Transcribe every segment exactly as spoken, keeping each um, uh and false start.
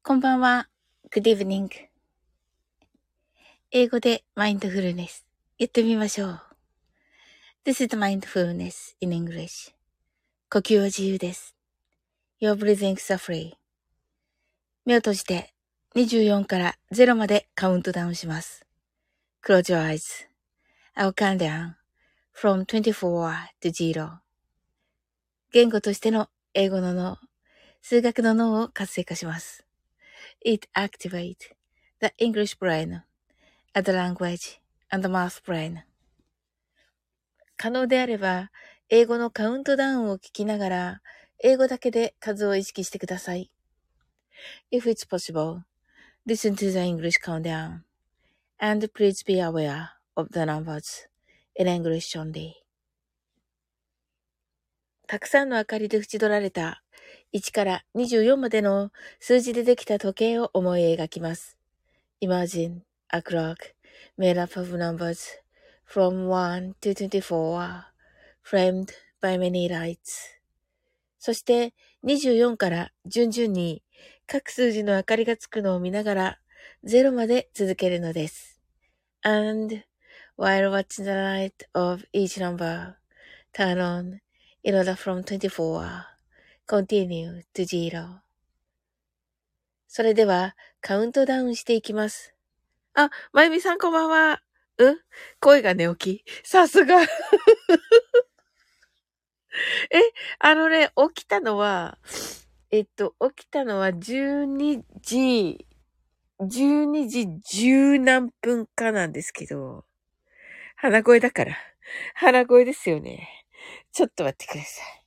こんばんは。Good evening. 英語でマインドフルネス。やってみましょう。This is mindfulness in English. 呼吸は自由です。Your breathings are free. 目を閉じてにじゅうよんからゼロまでカウントダウンします。Close your eyes. I'll count down from twenty-four to zero. 言語としての英語の脳、数学の脳を活性化します。It activates the English brain, the language, and the math brain. 可能であれば、英語のカウントダウンを聞きながら、英語だけで数を意識してください。If it's possible, listen to the English countdown, and please be aware of the numbers in English only. たくさんの明かりで縁取られたいちからにじゅうよんまでの数字でできた時計を思い描きます。Imagine a clock made up of numbers from one to twenty-four, framed by many lights. そしてにじゅうよんから順々に各数字の明かりがつくのを見ながらゼロまで続けるのです。And while watching the light of each number turn on in order from twenty-four, continue to zero. それではカウントダウンしていきます。あ、まゆみさんこんばんは。うん？声が寝起き。さすが。え、あのね、起きたのは、えっと、起きたのはじゅうにじ、じゅうにじじゅう何分かなんですけど、鼻声だから。鼻声ですよね。ちょっと待ってください。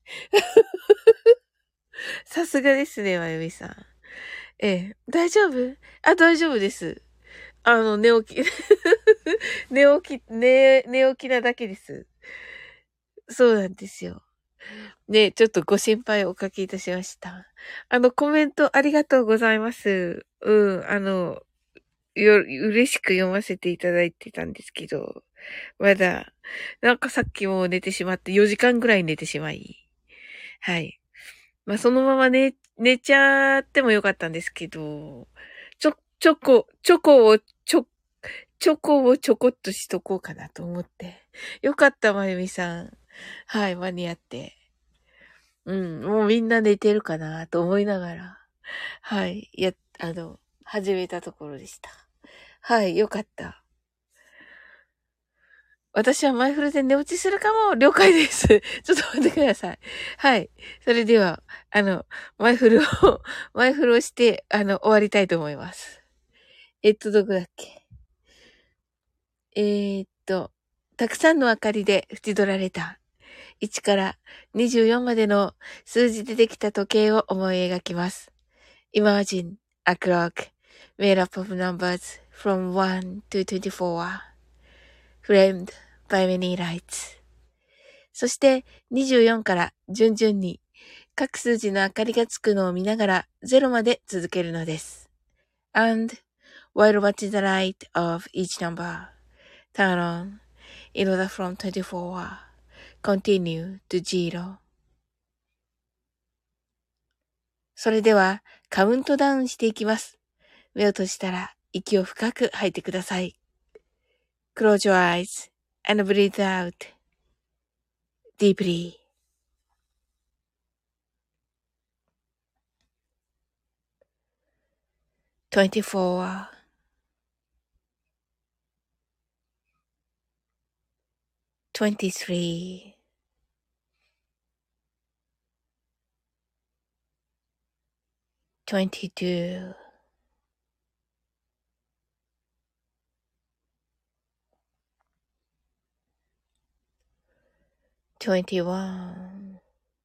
さすがですね、まゆみさん。ええ、大丈夫？あ、大丈夫です。あの、寝起き、寝起き、寝、寝起きなだけです。そうなんですよ。ね、ちょっとご心配おかけいたしました。あの、コメントありがとうございます。うん、あの、よ、嬉しく読ませていただいてたんですけど、まだ、なんかさっきもう寝てしまってよじかんぐらい寝てしまい、はい。まあ、そのまま寝、寝ちゃってもよかったんですけど、ちょ、チョコ、チョコをちょ、チョコをちょこっとしとこうかなと思って。よかった、まゆみさん。はい、間に合って。うん、もうみんな寝てるかなと思いながら、はい、や、あの、始めたところでした。はい、よかった。私はマイフルで寝落ちするかも、了解です。ちょっと待ってください。はい。それでは、あの、マイフルを、マイフルをして、あの、終わりたいと思います。えっと、どこだっけ？えーっと、たくさんの明かりで縁取られたいちからにじゅうよんまでの数字でできた時計を思い描きます。Imagine a clock made up of numbers from one to twenty-four, framed by many lights. そしてにじゅうよんから順々に各数字の明かりがつくのを見ながらゼロまで続けるのです。And while watching the light of each number turn on in order from twenty-four, continue to zero. それではカウントダウンしていきます。目を閉じたら息を深く吐いてください。Close your eyes and breathe out deeply. twenty-four, twenty-three, twenty-two, twenty-one,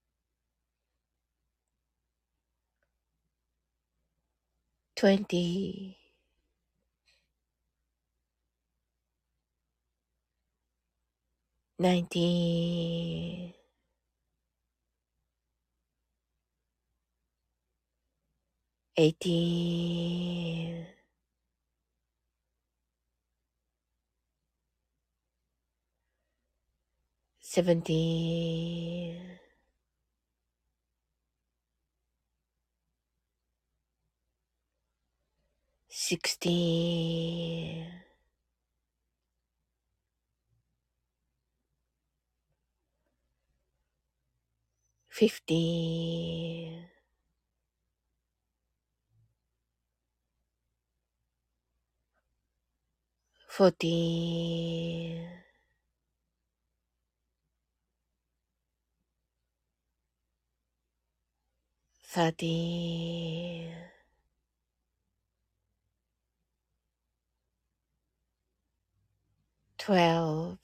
twenty, nineteen, eighteen, seventeen, sixteen, fifteen, fourteen, thirteen, twelve,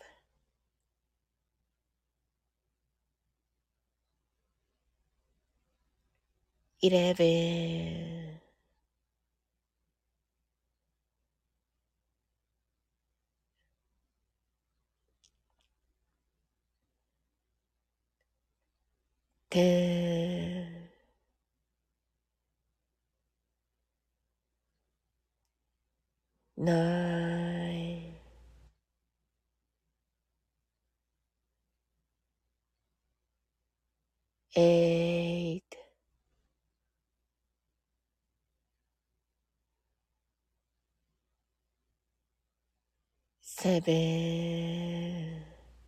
eleven, ten, nine, eight, seven,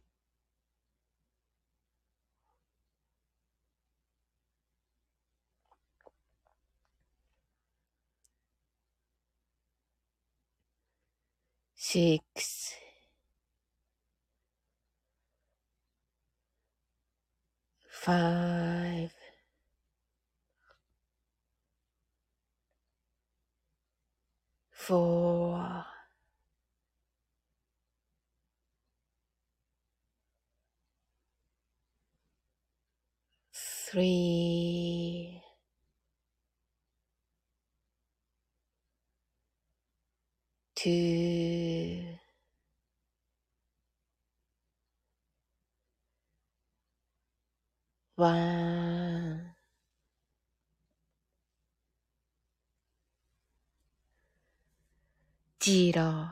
six, five, four, three, two, one、ジーロー。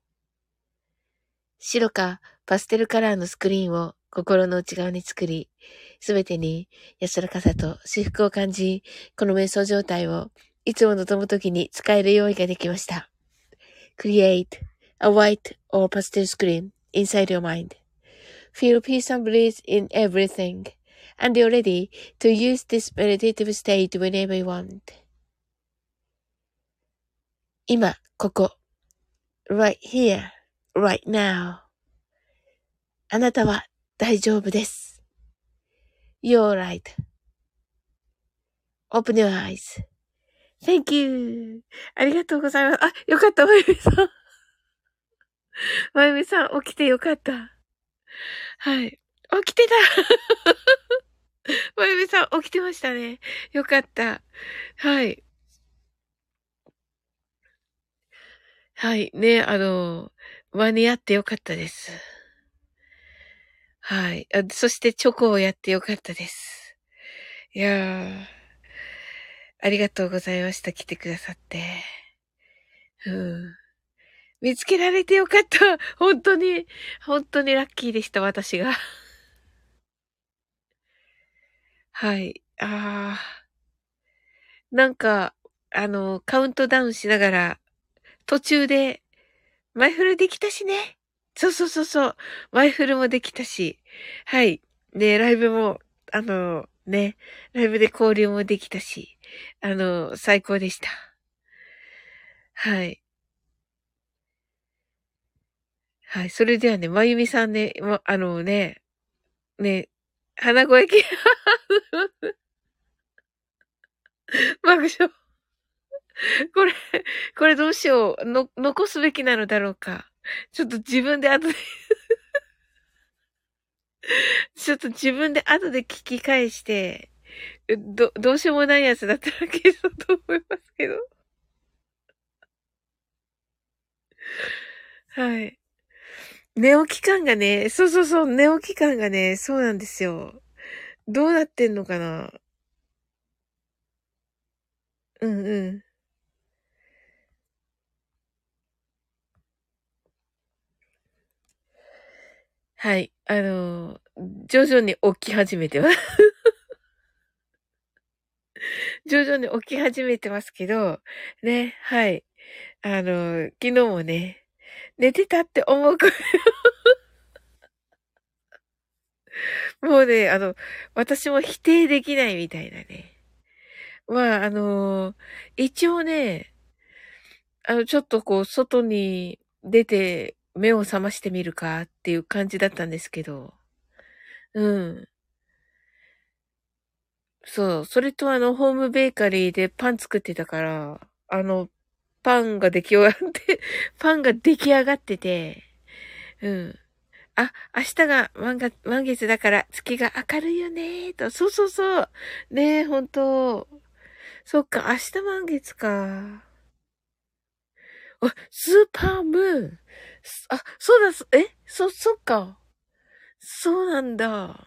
白かパステルカラーのスクリーンを心の内側に作り、すべてに安らかさと至福を感じ、この瞑想状態をいつも望むときに使える用意ができました。Create a white or pastel screen inside your mind.Feel peace and bliss in everything, and you're ready to use this meditative state whenever you want. 今、ここ。right here, right now. あなたは大丈夫です。You're right. Open your eyes. Thank you. ありがとうございます。あ、よかった、まゆみさん。まゆみさん、起きてよかった。はい。起きてたまゆみさん、起きてましたね。よかった。はい。はい。ね、あの、間に合ってよかったです。はい。あ、そしてチョコをやってよかったです。いやー、ありがとうございました。来てくださって。うん。見つけられてよかった。本当に、本当にラッキーでした、私が。はい。あー。なんか、あの、カウントダウンしながら、途中で、マイフルできたしね。そうそうそうそう。マイフルもできたし。はい。で、ライブも、あの、ね、ライブで交流もできたし、あの、最高でした。はい。はい。それではね、まゆみさんね、ま、あのね、ね、鼻声き、爆笑。これ、これどうしよう。の、残すべきなのだろうか。ちょっと自分で後でちょっと自分で後で聞き返して、ど、どうしようもないやつだったら消そうと思いますけど。はい。寝起き感がね、そうそうそう、寝起き感がね、そうなんですよ。どうなってんのかな。うんうん。はい。あの、徐々に起き始めてます。徐々に起き始めてますけど、ね、はい。 あの、昨日もね、寝てたって思うくらいもうね、あの、私も否定できないみたいなね。まあ、あの、一応ね、あの、ちょっとこう、外に出て目を覚ましてみるかっていう感じだったんですけど、うん。そう。それとあの、ホームベーカリーでパン作ってたから、あの、パンが出来上がってパンが出来上がってて、うん。あ、明日が満月、満月だから月が明るいよねーと。そうそうそう。ねえ、ほんと。そっか、明日満月か。あ、スーパームーン。すあ、そうだ、そえそ、そっか。そうなんだ。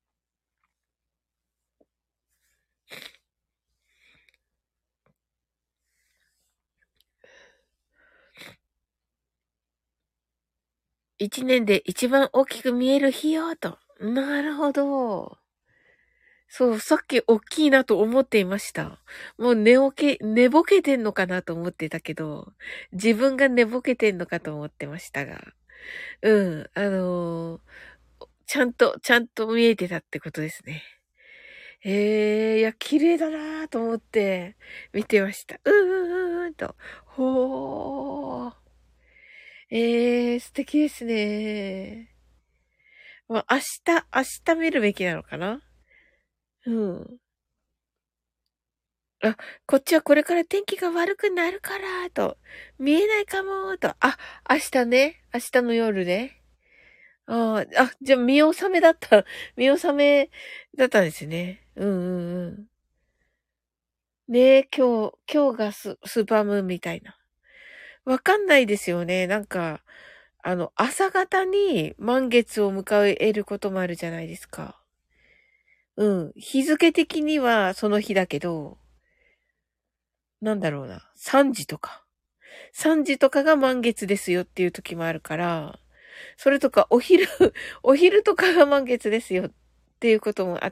一年で一番大きく見える日よ、と。なるほど。そう、さっき大きいなと思っていました。もう寝起き、寝ぼけてんのかなと思ってたけど、自分が寝ぼけてんのかと思ってましたが。うん、あのーちゃんと、ちゃんと見えてたってことですね。ええ、いや、綺麗だなぁと思って見てました。うーん、うんと。ほー。ええ、素敵ですね。まあ、明日、明日見るべきなのかな。うん。あ、こっちはこれから天気が悪くなるから、と。見えないかも、と。あ、明日ね。明日の夜ね。ああ、あ、じゃあ見納めだった。見納めだったんですね。うんうんうん。ねえ、今日、今日がス、スーパームーンみたいな。わかんないですよね。なんか、あの、朝方に満月を迎えることもあるじゃないですか。うん。日付的にはその日だけど、なんだろうな。さんじとか。さんじとかが満月ですよっていう時もあるから、それとかお昼、お昼とかが満月ですよっていうこともあって、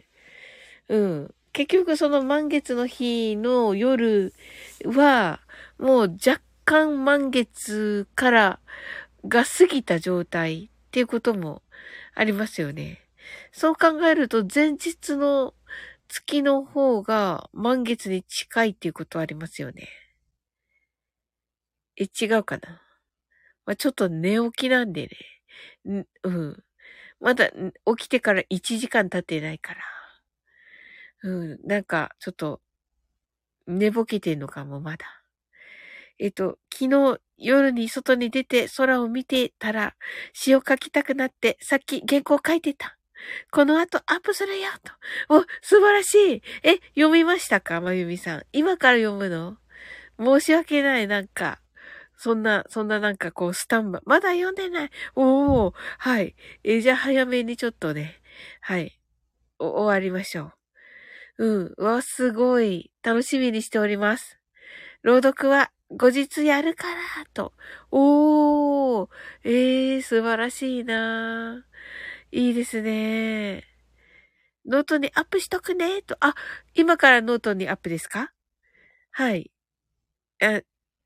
うん。結局その満月の日の夜は、もう若干満月からが過ぎた状態っていうこともありますよね。そう考えると前日の月の方が満月に近いっていうことはありますよね。え、違うかな。まあ、ちょっと寝起きなんでね。ん、うん。まだん起きてからいちじかん経ってないから。うん。なんか、ちょっと寝ぼけてんのかも、まだ。えっと、昨日夜に外に出て空を見てたら詩を書きたくなってさっき原稿書いてた。この後アップするよと。お、素晴らしい。え、読みましたかまゆみさん。今から読むの？申し訳ない、なんか。そんな、そんななんかこうスタンバ、まだ読んでない。おー、はい。え、じゃあ早めにちょっとね、はい。お、終わりましょう。うん。わ、すごい。楽しみにしております。朗読は後日やるから、と。おー、えー、素晴らしいな。いいですね。ノートにアップしとくね、と。あ、今からノートにアップですか？はい。あ、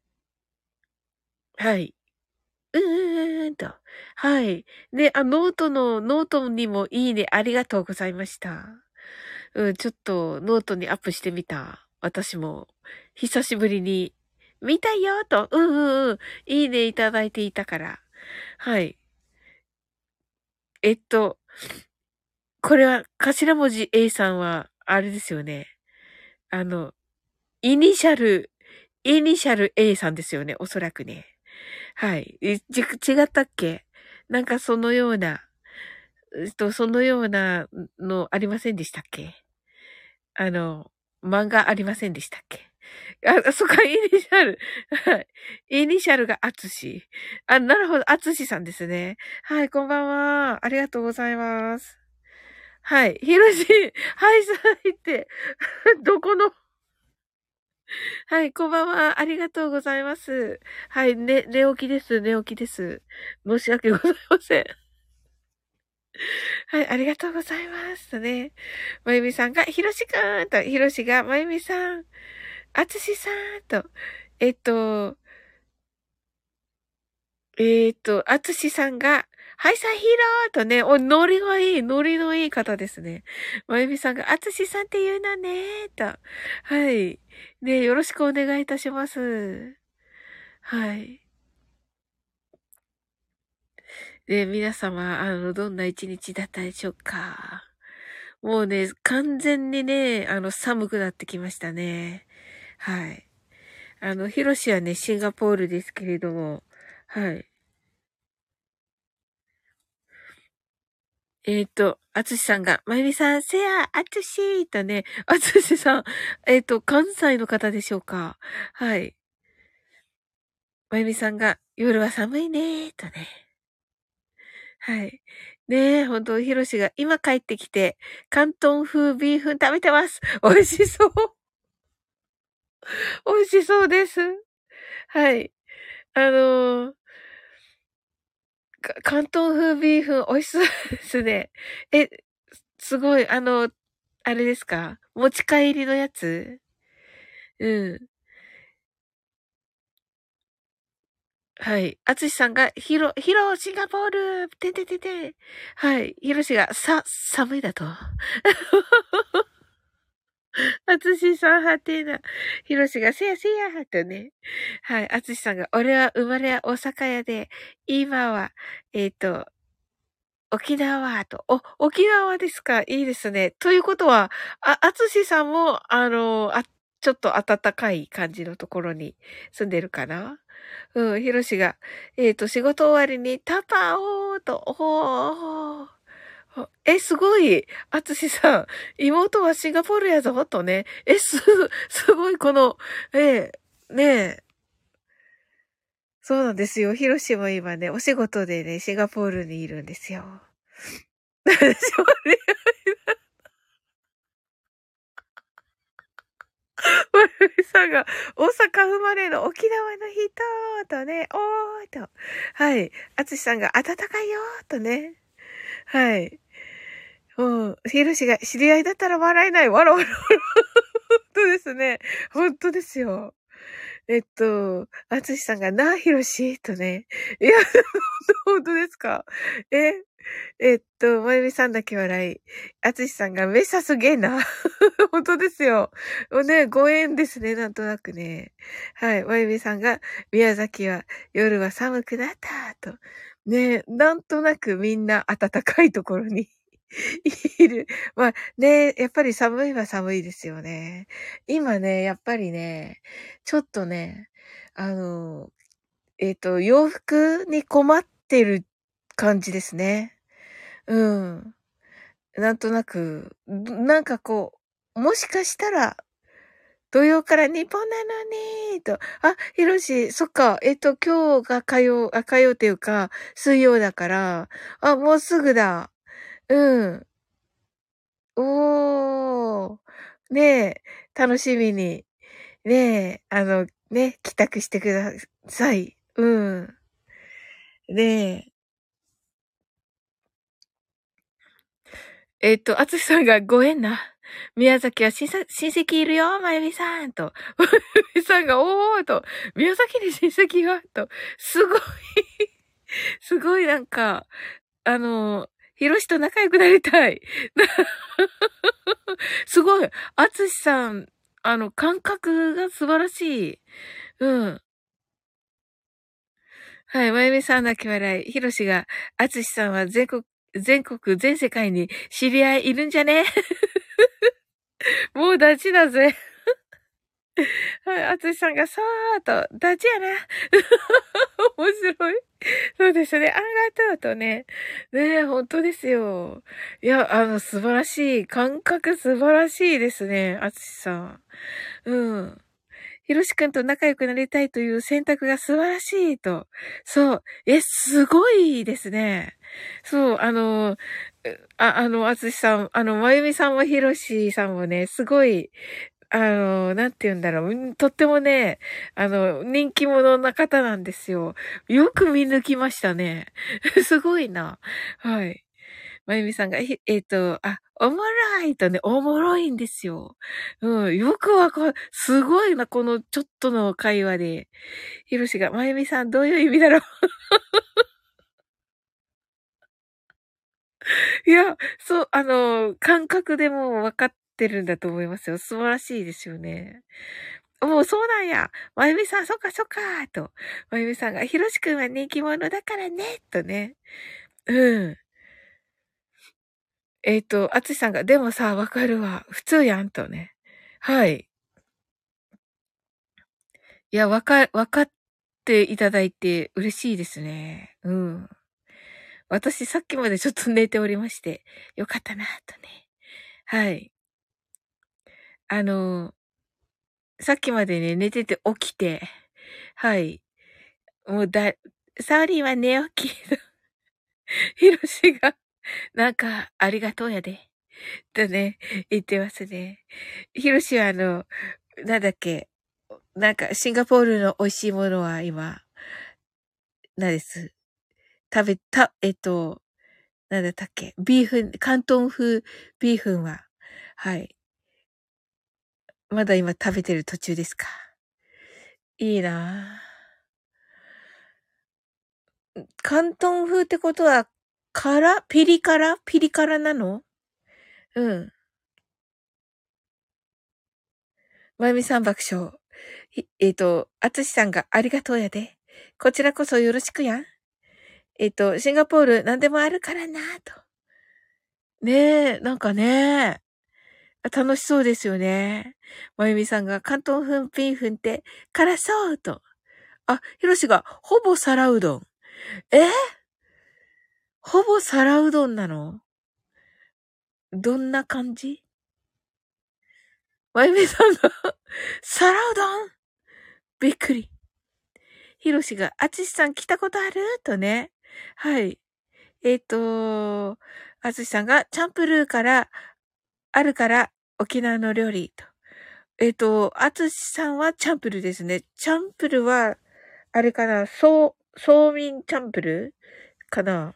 はい。うんうんうんと。はい。で、あ、ノートの、ノートにもいいね、ありがとうございました。うん、ちょっとノートにアップしてみた。私も、久しぶりに、見たよと、うんうんうん、いいねいただいていたから。はい。えっと、これは、頭文字 A さんは、あれですよね。あの、イニシャル、イニシャル A さんですよね、おそらくね。はい。えち、違ったっけ？なんかそのような、えっと、そのようなのありませんでしたっけ？あの、漫画ありませんでしたっけ？あ、そっか、イニシャル。はい。イニシャルがアツシ。あ、なるほど、アツシさんですね。はい、こんばんは。ありがとうございます。はい。ヒロシ、はい、さいって、どこの、はい、こんばんは。ありがとうございます。はい、ね、寝起きです。寝起きです。申し訳ございません。はい、ありがとうございます。ね。まゆみさんが、ひろしくんと、ひろしが、まゆみさん、あつしさんと、えっと、 えーと、あつしさんが、はい、さひろーとね、お、ノリがいい、ノリのいい方ですね。まゆみさんが、あつしさんって言うのねーと。はい。ね、よろしくお願いいたします。はい。で、皆様、あの、どんな一日だったでしょうか。もうね、完全にね、あの、寒くなってきましたね。はい。あの、ヒロシはね、シンガポールですけれども、はい。えっ、と、あつしさんが、まゆみさん、せや、あつしとね、あつしさん、えっ、と、関西の方でしょうか。はい。まゆみさんが、夜は寒いねとね。はい。ねえ、ほんと、ひろしが、今帰ってきて、関東風ビーフン食べてます。美味しそう。美味しそうです。はい。あのーか関東風ビーフン美味しそうですね。え、すごい、あの、あれですか？持ち帰りのやつ？うん。はい。あつしさんが、ひろ、ひろ、シンガポールてんてんてんてん。はい。ひろしが、さ、寒いだと。あつしさんはてな。ひろしが、せやせやとね。はい。あつしさんが、俺は生まれは大阪屋で、今は、えっ、と、沖縄と。お、沖縄ですか？いいですね。ということは、あ、あつしさんも、あの、あ、ちょっと暖かい感じのところに住んでるかな？うん、ひろしが、えっ、と、仕事終わりにタパオーと、おー、え、すごい。あつしさん、妹はシンガポールやぞ、とね。え、す、すごい、この、ええ、ねえ。そうなんですよ。ひろしも今ね、お仕事でね、シンガポールにいるんですよ。でしょうね。まゆみさんが、大阪生まれの沖縄の人とね、おーと。はい。あつしさんが、暖かいよとね。はい。うん。ヒロシが、知り合いだったら笑えない。わらわらわら。本当ですね。本当ですよ。えっと、あつしさんが、なあ、ヒロシとね。いや、本当ですか？え、えっと、まゆみさんだけ笑い。あつしさんが、めさすげえな。本当ですよ。もうね、ご縁ですね、なんとなくね。はい。まゆみさんが、宮崎は夜は寒くなった、と。ね、なんとなくみんな暖かいところにいる。まあね、やっぱり寒いは寒いですよね。今ね、やっぱりね、ちょっとね、あの、えっと、洋服に困ってる感じですね。うん。なんとなく、なんかこう、もしかしたら、土曜から日本なのにと。あ、ひろし、そっか。えっと、今日が火曜、あ、火曜っていうか、水曜だから、あ、もうすぐだ。うん。おー。ねえ、楽しみに。ねえ、あの、ね、帰宅してください。うん。ねえ。えっと、あつしさんがご縁な。宮崎は親戚親戚いるよ、まゆみさんと。まゆみさんが、おーと。宮崎に親戚がと。すごいすごいなんか、あの、ひろしと仲良くなりたい。すごい。あつしさん、あの、感覚が素晴らしい。うん。はい、まゆみさん泣き笑い。ひろしが、あつしさんは全国、全国、全世界に知り合いいるんじゃね？もうダチだぜ。はい、あつしさんが、さーっと、ダチやな。面白い。そうですね。ありがとうとね。ねえ、本当ですよ。いや、あの、素晴らしい。感覚素晴らしいですね。あつしさん。うん。ひろしくんと仲良くなりたいという選択が素晴らしいと。そう。え、すごいですね。そう、あの、あ、あの、あつしさん、あの、まゆみさんもひろしさんもね、すごい、あの、なんて言うんだろう。んとってもね、あの、人気者な方なんですよ。よく見抜きましたね。すごいな。はい。 まゆみさんが、ひえっ、と、あ、おもろいとね、おもろいんですよ。うん、よくわかる。すごいな、このちょっとの会話で。ひろしが、まゆみさんどういう意味だろう。いや、そう、あの、感覚でもう分かってるんだと思いますよ。素晴らしいですよね。もうそうなんや。まゆみさん、そっかそっかと。まゆみさんが、ひろしくんは人気者だからね、とね。うん。えっ、と、あつしさんが、でもさ、わかるわ。普通やん、とね。はい。いや、わか、わかっていただいて嬉しいですね。うん。私、さっきまでちょっと寝ておりまして、よかったな、とね。はい。あの、さっきまでね、寝てて起きて、はい。もうだ、サオリンは寝起き。ヒロシが、なんか、ありがとうやで。とね、言ってますね。ヒロシはあの、なんだっけ、なんか、シンガポールの美味しいものは今、何です。食べた、えっと、なんだったっけ、ビーフン、広東風ビーフンは、はい。まだ今食べてる途中ですか。いいなぁ。広東風ってことは、辛ピリ辛ピリ辛なの？うん。まゆみさん爆笑。ひえっ、と、あつしさんがありがとうやで。こちらこそよろしくやん。えっ、と、シンガポール何でもあるからなと。ねえ、なんかね、楽しそうですよね。まゆみさんが関東風ピンフンって辛そうと。あ、ひろしがほぼ皿うどん。えほぼ皿うどんなの？どんな感じ？まゆみさんが皿うどんびっくり。ひろしが、あつしさん来たことあるとね。はい。えっ、と、あつしさんが、チャンプルーから、あるから、沖縄の料理と。えっ、と、あつしさんはチャンプルーですね。チャンプルーは、あれかな、そう、そうみんチャンプルーかな。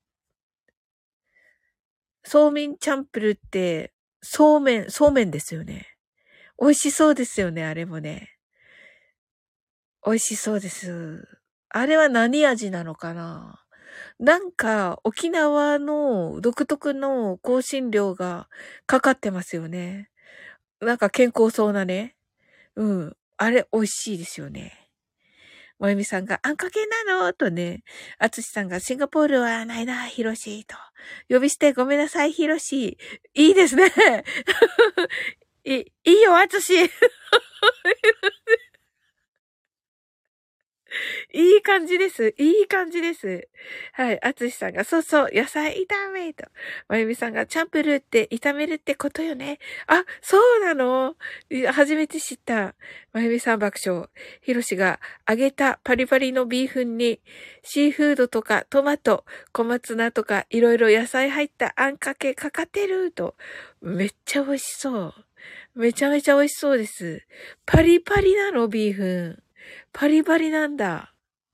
そうみんチャンプルーって、そうめん、そうめんですよね。美味しそうですよね、あれもね。美味しそうです。あれは何味なのかな？なんか、沖縄の独特の香辛料がかかってますよね。なんか健康そうなね。うん。あれ、美味しいですよね。まゆみさんが、あんかけなのとね。あつしさんが、シンガポールはないな、ひろしと。呼び捨てごめんなさい、ひろし。いいですね。いい、いいよ、あつし。いい感じです。いい感じです。はい。あつしさんが、そうそう、野菜炒めと。まゆみさんが、チャンプルーって炒めるってことよね。あ、そうなの？いや初めて知った。まゆみさん爆笑。ひろしが、揚げたパリパリのビーフンに、シーフードとかトマト、小松菜とか、いろいろ野菜入ったあんかけかかってると。めっちゃ美味しそう。めちゃめちゃ美味しそうです。パリパリなの、ビーフン。パリパリなんだ。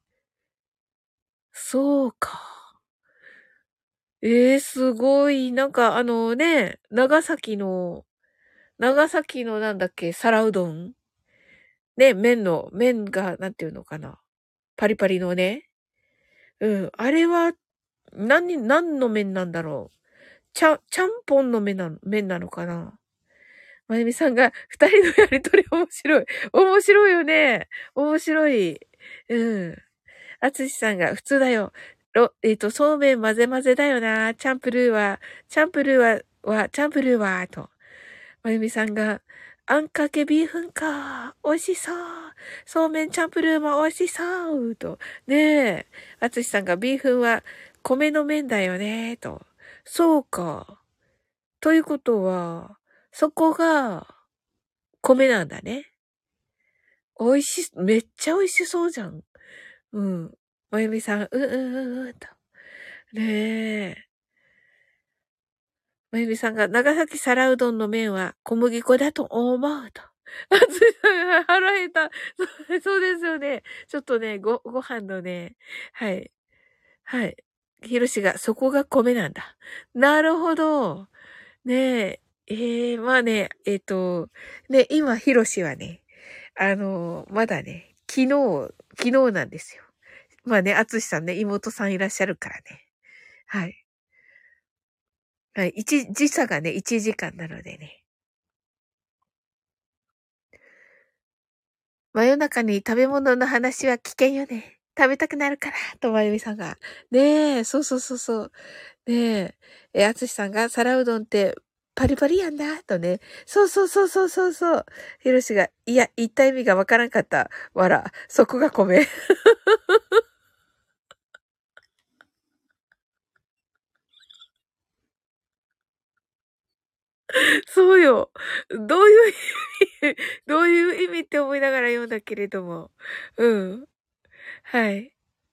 そうか。ええー、すごい。なんかあのね、長崎の、長崎のなんだっけ、皿うどんね、麺の、麺が、なんていうのかな。パリパリのね。うん。あれは、何、何の麺なんだろう。ちゃ、ちゃんぽんの麺なの、麺なのかな。まゆみさんが、二人のやりとり面白い。面白いよね。面白い。うん。あつしさんが、普通だよ。ろ、えっ、と、そうめん混ぜ混ぜだよな。チャンプルーは、チャンプルーは、は、チャンプルーは、と。まゆみさんが、あんかけビーフンか。美味しそう。そうめんチャンプルーも美味しそう。と。ねえ。あつしさんが、ビーフンは米の麺だよね。と。そうか。ということは、そこが米なんだね。美味し、めっちゃ美味しそうじゃん。うん。まゆみさん、うんうんうんうんと。ねえ。まゆみさんが、長崎皿うどんの麺は小麦粉だと思うと。あつさんが腹減った。そうそうですよね。ちょっとね、ご、ご飯のね、はい。はい。 ひろしが、そこが米なんだ。なるほど。ねえ。ええまあね、えっと、ね、今、ひろしはね、あの、まだね、昨日、昨日なんですよ。まあね、あつしさんね、妹さんいらっしゃるからね。はい。はい。一、時差がね、いちじかんなのでね。真夜中に食べ物の話は危険よね。食べたくなるから、とまゆみさんが。ねえ、そうそうそうそう。ねえ、え、あつしさんが皿うどんってパリパリやんだ、とね。そうそうそうそうそうそう。ひろしが、いや、言った意味がわからんかった。わら、そこが米。そうよ。どういう意味、どういう意味って思いながら読んだけれども。うん。はい。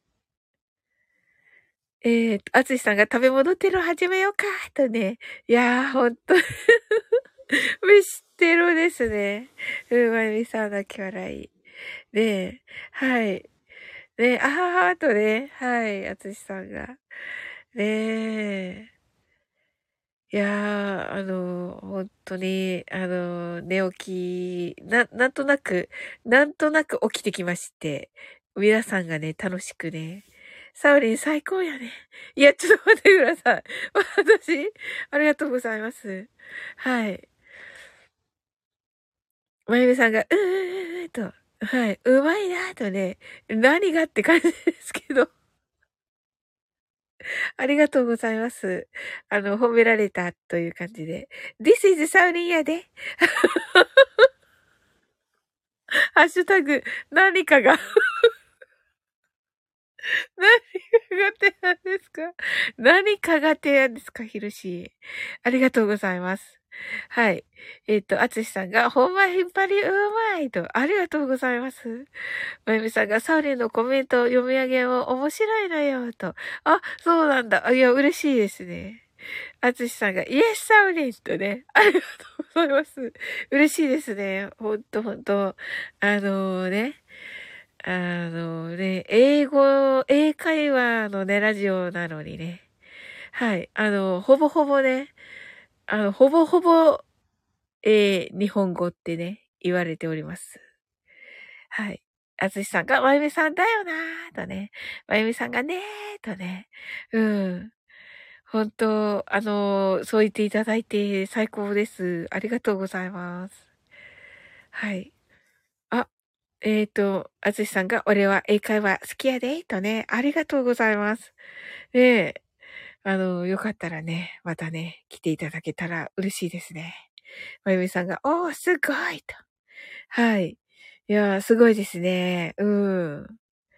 えーと、あつしさんが食べ物テロ始めようか、とね。いやー、ほんと、飯テロですね。うん、まゆみさん泣き笑い。ねえ、はい。ねえ、あははとね、はい、あつしさんが。ねえ。いやー、あの、ほんとに、あの、寝起き、な、なんとなく、なんとなく起きてきまして、皆さんがね、楽しくね、サオリン最高やね。いや、ちょっと待ってください。私、ありがとうございます。はい。まゆみさんが、うーんと、はい、うまいなとね、何がって感じですけど、ありがとうございます。あの、褒められたという感じで。This is サウリンやで。ハッシュタグ、何かが何が提案ですか？何かが提案ですか？ひろし。ありがとうございます。はい。えっ、と、あつしさんが、ほんま引っ張りうまいと、ありがとうございます。まゆみさんが、サウリンのコメント読み上げも面白いのよ、と。あ、そうなんだ。あいや、嬉しいですね。あつしさんが、イエスサウリンとね、ありがとうございます。嬉しいですね。ほんとほんと。あのね、あのね、英語、英会話のね、ラジオなのにね。はい。あの、ほぼほぼね、あの、ほぼほぼ、えー、日本語ってね、言われております。はい。あつしさんが、まゆみさんだよなーとね。まゆみさんがねーとね。うん。本当あの、そう言っていただいて最高です。ありがとうございます。はい。あ、えっ、と、あつしさんが、俺は英会話好きやで、とね。ありがとうございます。ねえ、あの、よかったらね、またね、来ていただけたら嬉しいですね。まゆみさんが、おー、すごいと。はい。いやー、すごいですね。うん。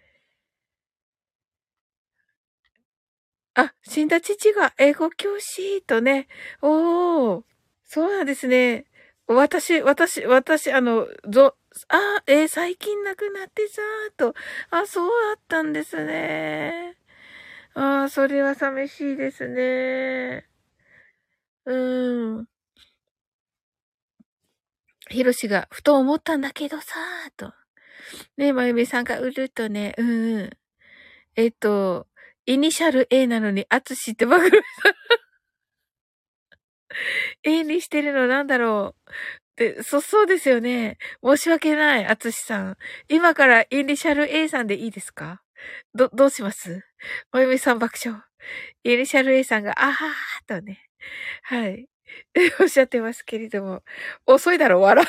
あ、死んだ父が英語教師とね。おー。そうなんですね。私、私、私、あの、ぞ、あ、えー最近亡くなってさーと。あ、そうだったんですね。あー、それは寂しいですね。うん。ひろしが、ふと思ったんだけどさーと。ね、まゆみさんがうるとね、うんうん。えっと、イニシャル A なのに、あつしってばかり A にしてるのなんだろう。で、そ、そうですよね。申し訳ない、あつしさん。今からイニシャル A さんでいいですか？ど、どうします？まゆみさん爆笑。イニシャル A さんが、あはーとね。はい。おっしゃってますけれども。遅いだろ、笑う。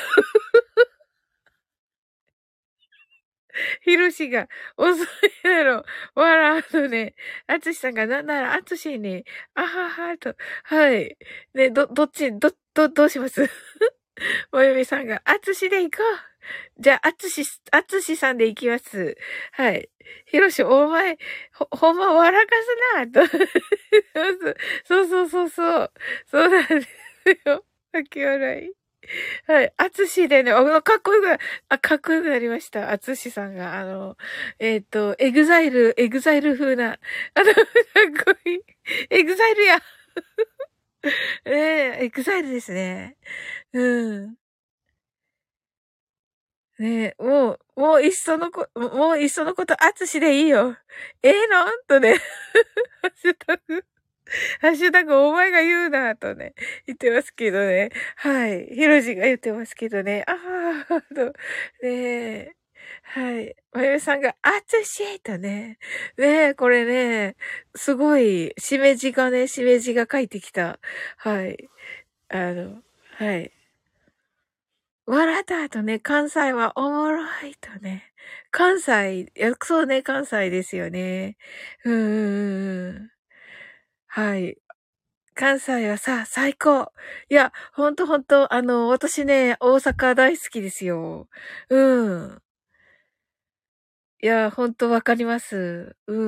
ひろしが、遅いだろ、笑うとね。あつしさんが、なんなら、あつしに、あははと。はい。ね、ど、どっち、ど、ど、どうします？およみさんが、あつしで行こう。じゃあ、あつし、あつしさんで行きます。はい。ひろし、お前、ほ、ほんま笑かすな、と。そうそうそうそう。そうなんですよ。泣き笑い。はい。あつしでね、あ、かっこよくな、あ、かっこよくなりました。あつしさんが、あの、えっ、と、エグザイル、エグザイル風な、あの、かっこいい。エグザイルや。ええエグザイルですね。うん。 ねえ、もう、もういっそのこ、もういっそのこと、あつしでいいよ。ええのとね、ハッシュタグ、ハッシュタグ、お前が言うな、とね、言ってますけどね。はい。ひろじが言ってますけどね。ああ、と、ねえ。はい。まゆみさんが、あつしとね。ねえ、これね、すごい、しめじがね、しめじが書いてきた。はい。あの、はい。笑った後ね、関西はおもろいとね。関西、いや、そうね、関西ですよね。うーん。はい。関西はさ、最高。いや、ほんとほんと、あの、私ね、大阪大好きですよ。うん。いや、ほんとわかります。うん。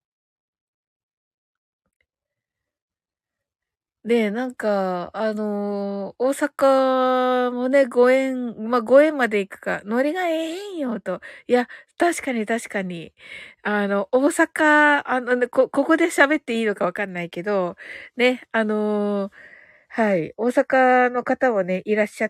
で、なんか、あの、大阪もね、ご縁、まあ、ご縁まで行くか、ノリがええんよと。いや、確かに確かに。あの、大阪、あのね、こ、ここで喋っていいのかわかんないけど、ね、あの、はい、大阪の方もね、いらっしゃって、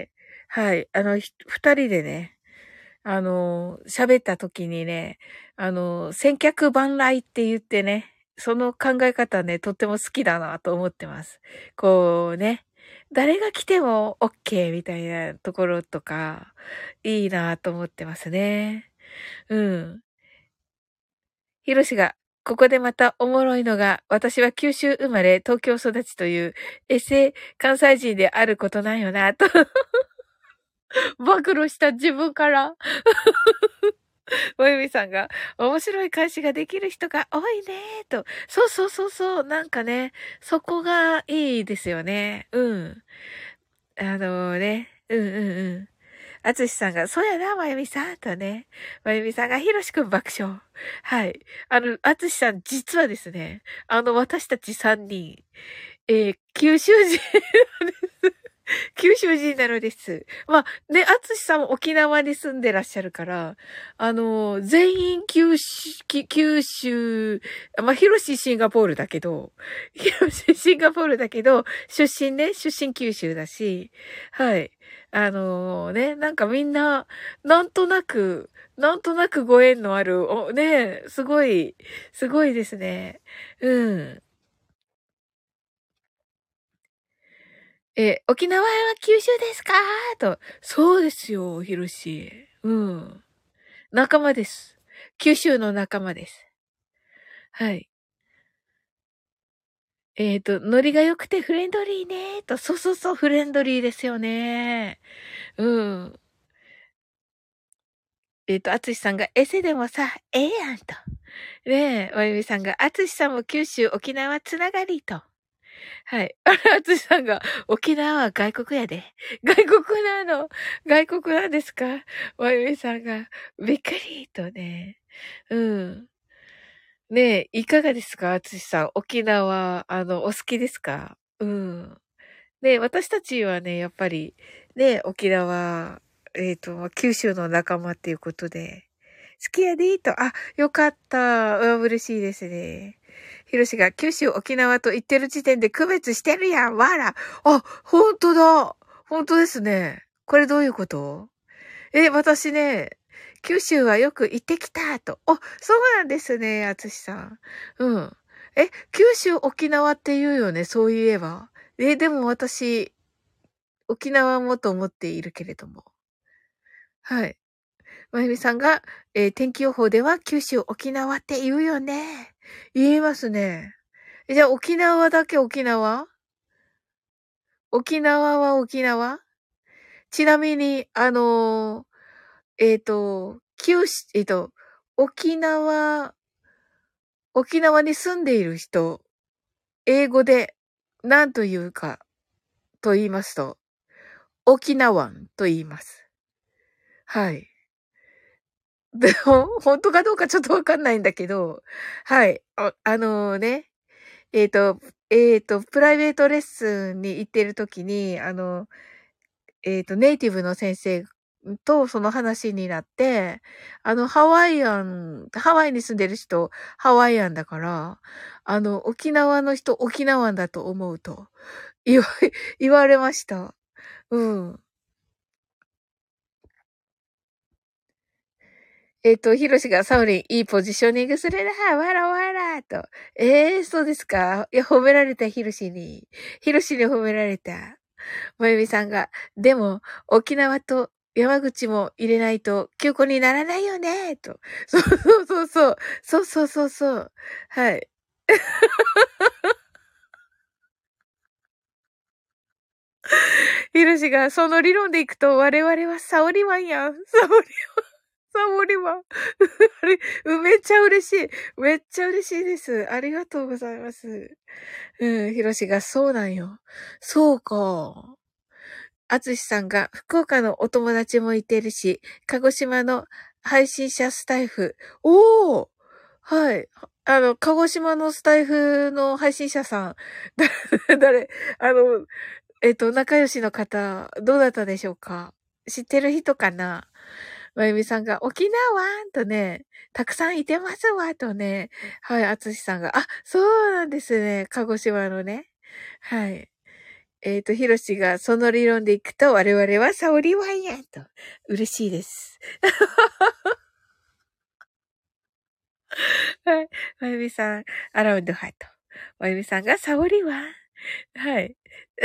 はい、あの、ひ二人でね、あの、喋った時にね、あの、千客万来って言ってね、その考え方ね、とっても好きだなと思ってます。こうね、誰が来ても OK みたいなところとか、いいなと思ってますね。うん。ひろしが、ここでまたおもろいのが、私は九州生まれ、東京育ちという、エセ関西人であることなんよな、と暴露した自分からおゆみさんが、面白い返しができる人が多いねと。そうそうそうそう。なんかね、そこがいいですよね。うん。あのね。うんうんうん。あつしさんが、そうやな、まゆみさん、とね。まゆみさんが、ひろしくん爆笑。はい。あの、あつしさん、実はですね、あの、私たちさんにん、えー九州人九州人なのです。まあ、ね、あつしさんも沖縄に住んでらっしゃるから、あの、全員九州、き九州、まあ、ヒロシシンガポールだけど、ヒロシシンガポールだけど、出身ね、出身九州だし、はい。あのね、なんかみんな、なんとなく、なんとなくご縁のある、お、ね、すごい、すごいですね。うん。え、沖縄は九州ですかと。そうですよ、ひろし。うん。仲間です。九州の仲間です。はい。えっと、ノリが良くてフレンドリーねと。そうそうそう、フレンドリーですよね。うん。えっと、あつしさんがエセでもさ、ええやんと。ねえ、まゆみさんが、あつしさんも九州、沖縄つながりと。はい。あれ、あつしさんが、沖縄は外国やで。外国なの。外国なんですか？まゆみさんが、びっくりとね。うん。ねえ、いかがですか？あつしさん。沖縄、あの、お好きですか？うん。で、私たちはね、やっぱり、ね、沖縄、えっと、九州の仲間っていうことで、好きやでと、あ、よかった。うん、嬉しいですね。ひろしが九州、沖縄と言ってる時点で区別してるやん、わら。あ、ほんとだ。ほんとですね。これどういうこと？え、私ね、九州はよく行ってきたと。あ、そうなんですね、あつしさん。うん。え、九州、沖縄って言うよね、そういえば。え、でも私、沖縄もと思っているけれども。はい。まゆみさんが、えー天気予報では九州、沖縄って言うよね。言いますね。えじゃあ沖縄だけ沖縄？沖縄は沖縄？ちなみに、あのーえっ、と、九州、えっ、と、沖縄、沖縄に住んでいる人、英語で何と言うかと言いますと、沖縄と言います。はい。でも、本当かどうかちょっとわかんないんだけど、はい。あ、あのね、えっと、えっと、プライベートレッスンに行ってる時に、あの、えっと、ネイティブの先生とその話になって、あの、ハワイアン、ハワイに住んでる人、ハワイアンだから、あの、沖縄の人、沖縄だと思うと、言わ、言われました。うん。 えっと、ヒロシがサオリン、いいポジショニングするな、わらわら、と。ええー、そうですか。いや、褒められた、ヒロシに。ヒロシに褒められた。まゆみさんが、でも、沖縄と山口も入れないと、休校にならないよね、と。そうそうそうそう。そうそうそうそう。はい。ヒロシが、その理論でいくと、我々はサオリワンやん。サオリ、サオリワン。あれ、めっちゃ嬉しい。めっちゃ嬉しいです。ありがとうございます。うん、ヒロシが、そうなんよ。そうか。あつしさんが、福岡のお友達もいてるし、鹿児島の配信者スタイフ。おーはい。あの、鹿児島のスタイフの配信者さん。だ誰あの、えっと、仲良しの方、どうだったでしょうか？知ってる人かな？まゆみさんが、沖縄とね、たくさんいてますわ、とね。はい、あつしさんが、あ、そうなんですね。鹿児島のね。はい。えっ、と、ひろしが、その理論でいくと、我々はサオリワンやと。嬉しいです。はい。まゆみさん、アラウンドハート。まゆみさんがサオリワン。はい。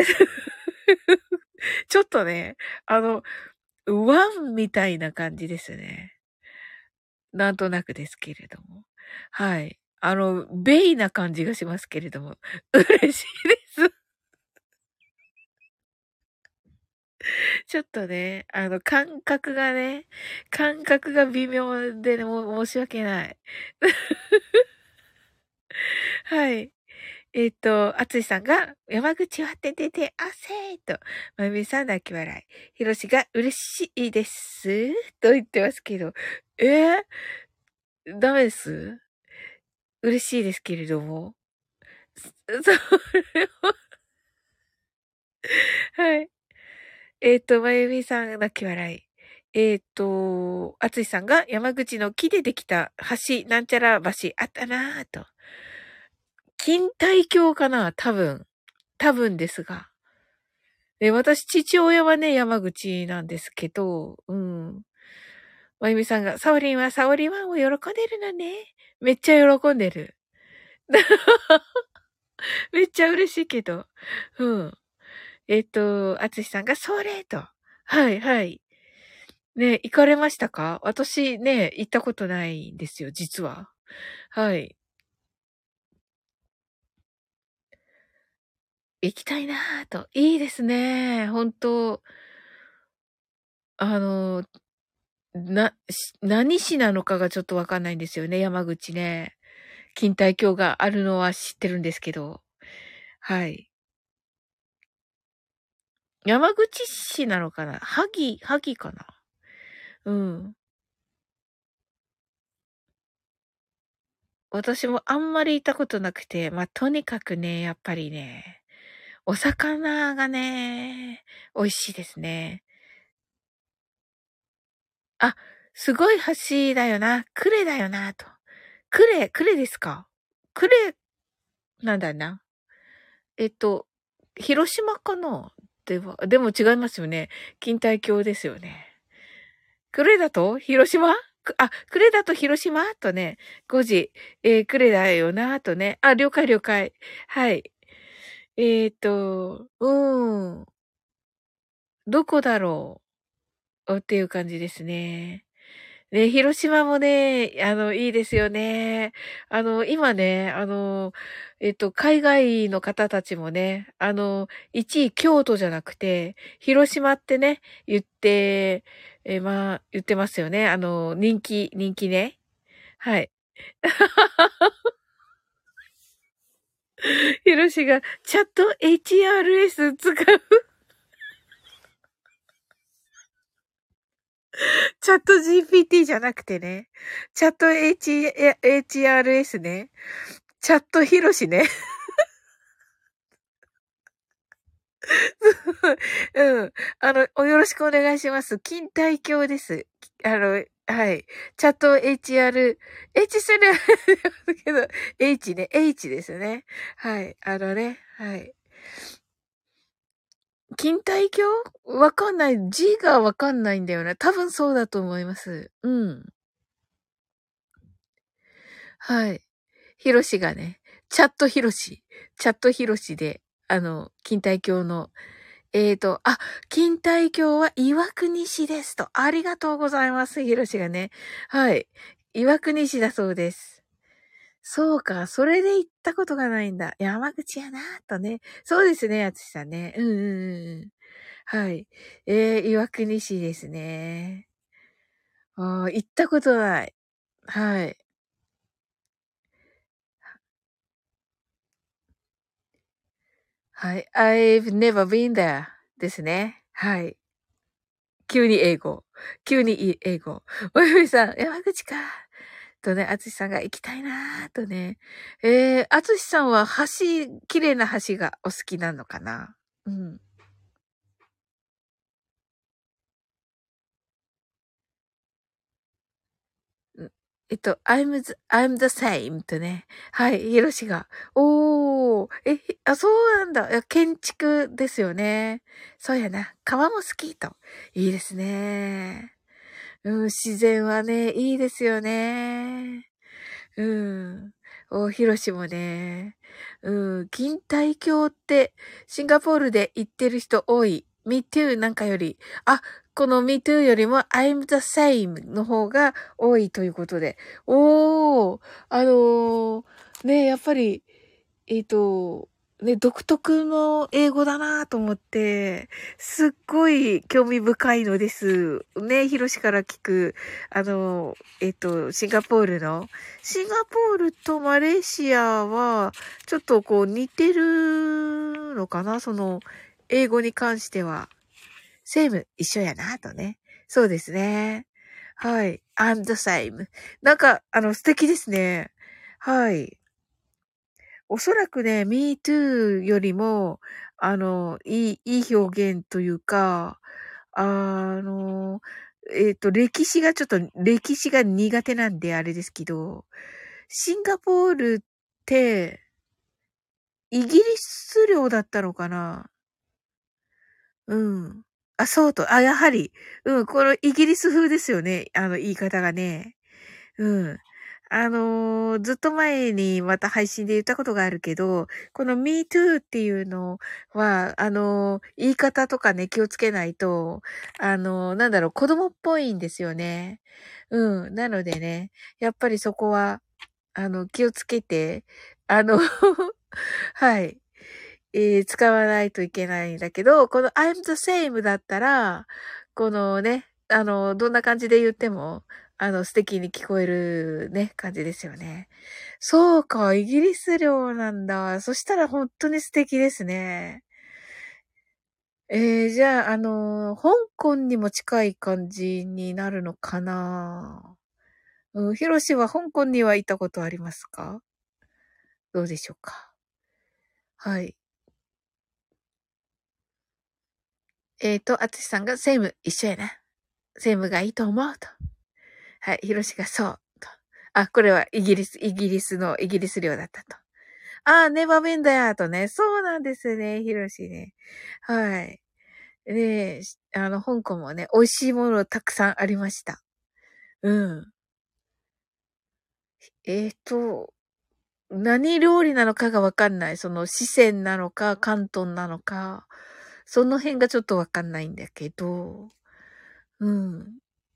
ちょっとね、あの、ワンみたいな感じですね。なんとなくですけれども。はい。あの、ベイな感じがしますけれども。嬉しいです。ちょっとね、あの、感覚がね、感覚が微妙でね、もう申し訳ない。はい。えっと、あつしさんが、山口はててて、あせーと、まゆみさん泣き笑い。ひろしが、嬉しいです。と言ってますけど、えー、ダメです。嬉しいですけれども。それは、はい。えっと、まゆみさん泣き笑い。えっと、あつしさんが山口の木でできた橋、なんちゃら橋、あったなぁと。錦帯橋かな多分。多分ですが。で、私、父親はね、山口なんですけど、うん。まゆみさんが、サオリンはサオリンワンを喜んでるのね。めっちゃ喜んでる。めっちゃ嬉しいけど。うん。えっと、あつしさんが、それと。はいはい。ね、行かれましたか？私ね、行ったことないんですよ、実は。はい。行きたいなぁと。いいですね。本当あの、な、し何市なのかがちょっとわかんないんですよね、山口ね。錦帯橋があるのは知ってるんですけど。はい。山口市なのかな？萩、萩かな？うん。私もあんまり行ったことなくて、まあ、とにかくね、やっぱりね、お魚がね、美味しいですね。あ、すごい橋だよな。呉だよな、と。呉、呉ですか？呉なんだな。えっと、広島かな？では、でも違いますよね。錦帯橋ですよね。呉だと広島くあ、呉だと広島とね、ごじ、えー、呉だよな、とね。あ、了解了解。はい。えっと、うーん。どこだろうっていう感じですね。ね、広島もね、あの、いいですよね。あの、今ね、あの、えっと、海外の方たちもね、あの、いちい京都じゃなくて、広島ってね、言って、えーまあ、言ってますよね。あの、人気、人気ね。はい。広しが、チャット エイチアールエス 使う。チャット ジーピーティー じゃなくてね。チャット H、エイチアールエス ね。チャットヒロシね。うん。あの、およろしくお願いします。錦帯橋です。あの、はい。チャット エイチアール、H するけど、H ね、H ですね。はい。あのね、はい。錦帯橋わかんない。G がわかんないんだよな。多分そうだと思います。うん。 はい。ヒロシがね、チャットヒロシ、チャットヒロシで、あの、錦帯橋の、えーと、あ、錦帯橋は岩国市ですと。ありがとうございます、ヒロシがね。はい。岩国市だそうです。そうか、それで行ったことがないんだ。山口やなとね。そうですね、あつしさんね。うんうんうん。はい。えー、岩国市ですね。ああ、行ったことない。はい。はい。I've never been there ですね。はい。急に英語。急に英語。おゆみさん、山口か。とね、あつしさんが行きたいなーとね。えー、あつしさんは橋、綺麗な橋がお好きなのかな？うん。んえっと、I'm the, I'm the same とね。はい、ひろしが。おー、え、ひあ、そうなんだ。いや建築ですよね。そうやな。川も好きと。いいですね。うん、自然はね、いいですよね。うん。お、ひろしもね。うん。錦帯橋って、シンガポールで行ってる人多い。me too なんかより。あ、この me too よりも I'm the same の方が多いということで。おー。あのーね、やっぱり、えっと、ね、独特の英語だなと思って、すっごい興味深いのです。ね、ヒロシから聞く、あの、えっと、シンガポールの。シンガポールとマレーシアは、ちょっとこう似てるのかなその、英語に関しては。セーム、一緒やなとね。そうですね。はい。and the same。なんか、あの、素敵ですね。はい。おそらくね、me too よりも、あの、いい、いい表現というか、あの、えっと、歴史がちょっと、歴史が苦手なんであれですけど、シンガポールって、イギリス領だったのかな？うん。あ、そうと、あ、やはり、うん、このイギリス風ですよね。あの、言い方がね。うん。あのーずっと前にまた配信で言ったことがあるけど、この me too っていうのは、あのー言い方とかね、気をつけないと、あのーなんだろう、子供っぽいんですよね。うん。なのでね、やっぱりそこは、あの、気をつけて、あのはい。えー使わないといけないんだけど、この I'm the same だったら、このね、あの、どんな感じで言っても、あの、素敵に聞こえるね、感じですよね。そうか、イギリス領なんだ。そしたら本当に素敵ですね。えー、じゃあ、あの、香港にも近い感じになるのかな？うん、ヒロシは香港には行ったことありますか？どうでしょうか？はい。えっ、と、アツシさんがセーム一緒やな。セームがいいと思うと。はい、ヒロシがそう。と。あ、これはイギリス、イギリスの、イギリス領だったと。ああ、ネバーベンダーとね。そうなんですね、ヒロシね。はい。で、あの、香港もね、美味しいものたくさんありました。うん。えっ、と、何料理なのかがわかんない。その、四川なのか、広東なのか、その辺がちょっとわかんないんだけど、うん。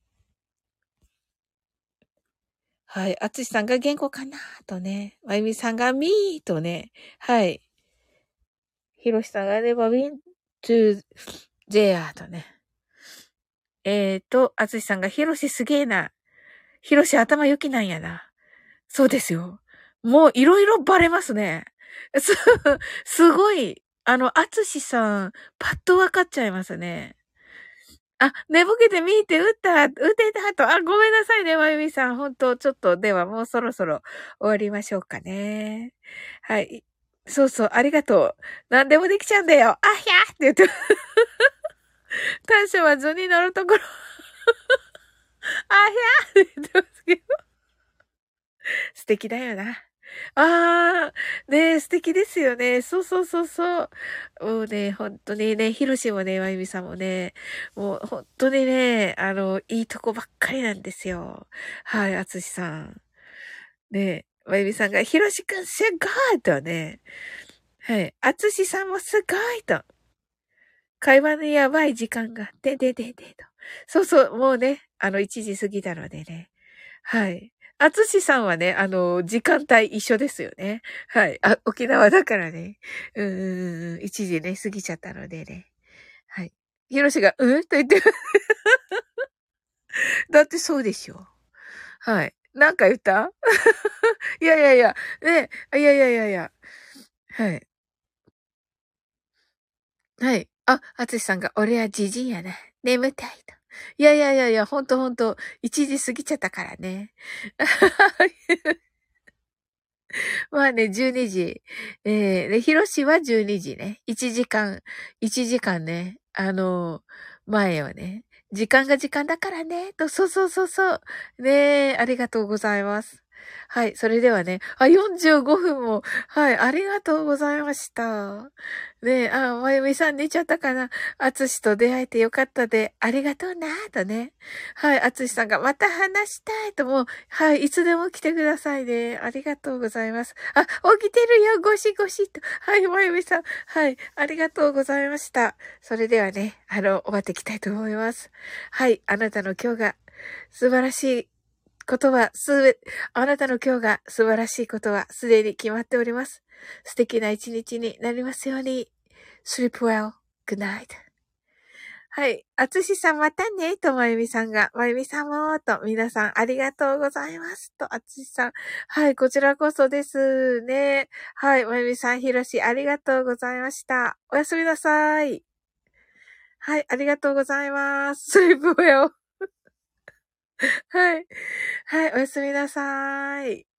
はい。あつしさんが言語かなとね。まゆみさんがみーとね。はい。ひろしさんがね、ば been to there とね。えーと、あつしさんがひろしすげえな。ひろし頭良きなんやな。そうですよ。もういろいろバレますね。す、すごい。あの、あつしさん、パッとわかっちゃいますね。あ、寝ぼけてみーって打った、打てたと。あ、ごめんなさいね、まゆみさん。本当ちょっと、ではもうそろそろ終わりましょうかね。はい。そうそう、ありがとう。何でもできちゃうんだよ。あひゃーって言って、短所は図に乗るところ、あひゃーって言ってますけど。素敵だよな。あー、ねえ、素敵ですよね。そうそうそうそう。もうね、本当にね、ひろしもね、まゆみさんもね、もう本当にね、あの、いいとこばっかりなんですよ。はい、あつしさん。ねまゆみさんが、ひろしくんすごいとね。はい。あつしさんもすごいと。会話のやばい時間が、ででででと。そうそう、もうね、あの、いちじ過ぎたのでね。はい。あつしさんはね、あの、時間帯一緒ですよね。はい。あ、沖縄だからね。うんうんうん。いちじね、過ぎちゃったのでね。はい。ひろしが、うんと言って、だってそうでしょ。はい。なんか言ったいやいやいや、ね、いやいやいやいや。はい。はい。あ、あつしさんが、俺はじじいやな。眠たいと。いやいやいやいや、ほんとほんと、いちじ過ぎちゃったからね。まあね、じゅうにじ。えー、で、ひろしはじゅうにじね。いちじかん、いちじかんね、あの、前をね。時間が時間だからね。と、そうそうそうそう。ねえ、ありがとうございます。はい、それではね、あ、よんじゅうごふんも、はい、ありがとうございました。ねえ、あ、まゆみさん寝ちゃったかな。あつしと出会えてよかったで、ありがとうな、とね。はい、あつしさんがまた話したいとも、はい、いつでも来てくださいね。ありがとうございます。あ、起きてるよ、ゴシゴシと。はい、まゆみさん。はい、ありがとうございました。それではね、あの、終わっていきたいと思います。はい、あなたの今日が素晴らしいことはすべ、あなたの今日が素晴らしいことはすでに決まっております。素敵な一日になりますように。sleep well. good night. はい。あつしさんまたね、とまゆみさんが、まゆみさんも、と、皆さんありがとうございます。と、あつしさん。はい、こちらこそですね。はい、まゆみさん、ひろし、ありがとうございました。おやすみなさい。はい、ありがとうございます。sleep well. はい。はい、おやすみなさい。